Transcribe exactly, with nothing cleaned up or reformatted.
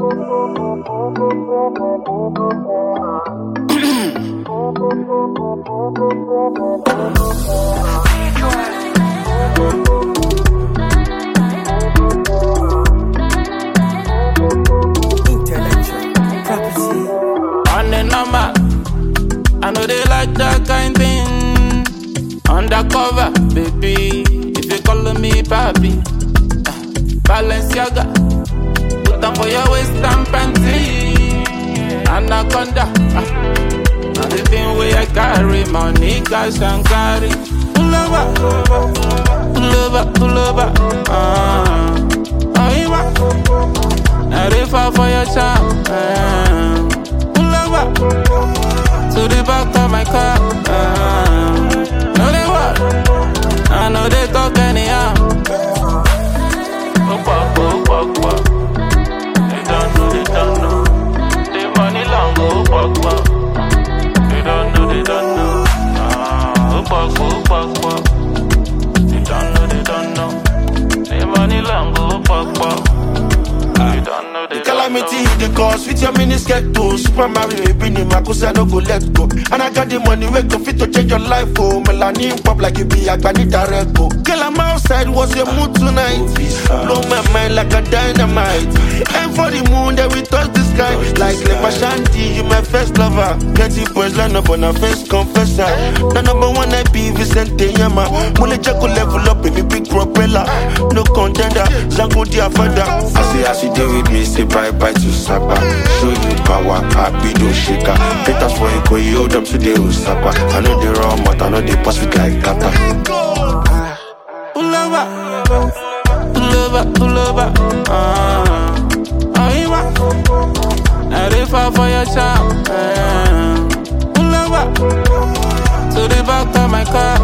I know they like that kind thing. Undercover, baby. If you calling me papi, uh, Balenciaga. Put on for your waist and panty. Anaconda. Uh, now the thing where I carry money, cash and carry. Pull over, pull over, pull over. Uh, oh, you want? Now they fall for your charm. Uh, pull over. To the back of my car, uh, know they walk, I know they talk anyhow. Oh, fuck, oh, fuck, fuck. They don't know, they don't know. The money long, oh, fuck, fuck. They don't know, they don't know. Uh, oh, fuck, oh, fuck, fuck. They don't know, they don't know. The money long, oh, fuck, fuck. They don't know, they don't know. Calamity hit the cause with your miniskirt too. Super Mario, baby, my cause I don't go let go. And I got the money, wake up fit to change your life, oh. Melanin pop like you be a granny direct, oh. Girl, I'm outside, what's your mood tonight? Blow my mind like a dynamite. And for the moon, that we touch the sky. Like Lepa Shanti, you my first lover. Plenty boys line up on a face confessor. The number one I be Vicente Yama. Mule Jaco level up in me big propeller. No contender, Zango dia father. I say, as you deal with me, say bye bye to Sapa. Show you power, happy do shaker. Peters for you, you hold up to the Osaka. I know the raw, but I know they pass it like Kata. Pull over, pull over, pull over. Uh, oh, you want? Now they fall for your charm. Uh, pull over to the back of my car.